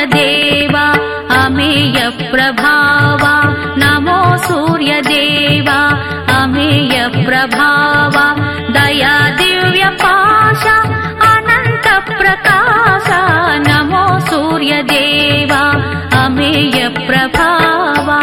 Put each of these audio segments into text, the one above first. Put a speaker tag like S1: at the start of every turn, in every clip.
S1: सूर्यदेवा Ameya प्रभावा नमो सूर्यदेवा Ameya प्रभावा दया Divya Pasha अनंत प्रकाशा नमो सूर्यदेवा Ameya प्रभावा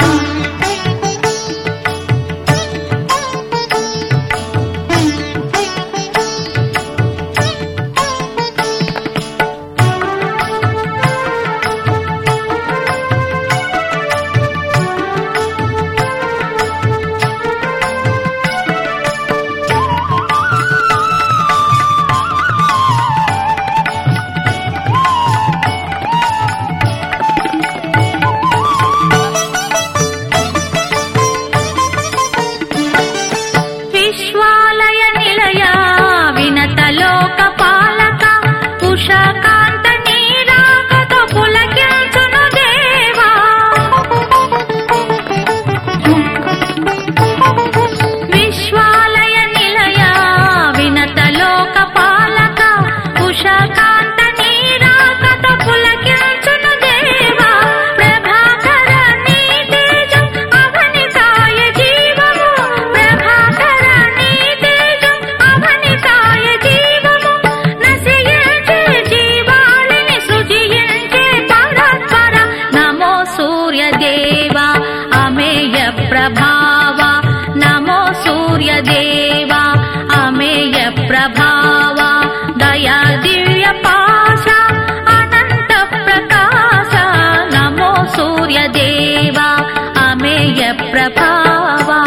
S1: प्रभावा नमो सूर्यदेवा Ameya प्रभावा दया Divya Pasha अनंत प्रकाशा नमो सूर्यदेवा Ameya प्रभावा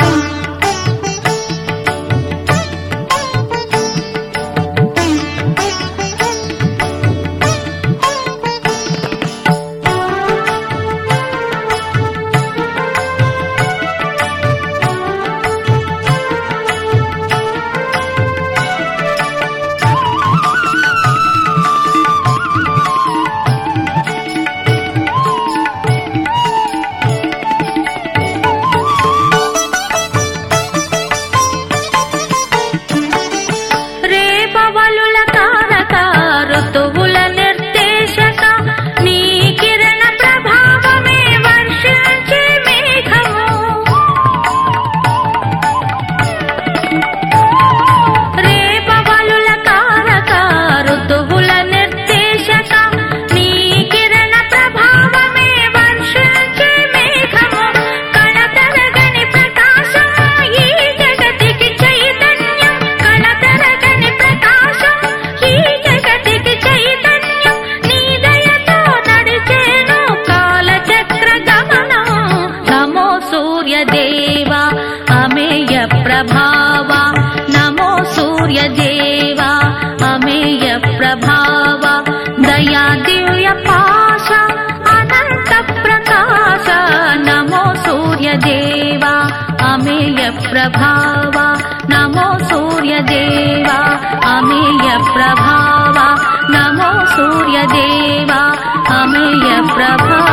S1: सूर्यदेवा Ameya प्रभावा नमो सूर्यदेवा Ameya प्रभावा दया Divya Pasha अनंत प्रकाशा नमो सूर्यदेवा Ameya प्रभावा नमो सूर्यदेवा Ameya प्रभावा नमो सूर्यदेवा Ameya प्रभावा।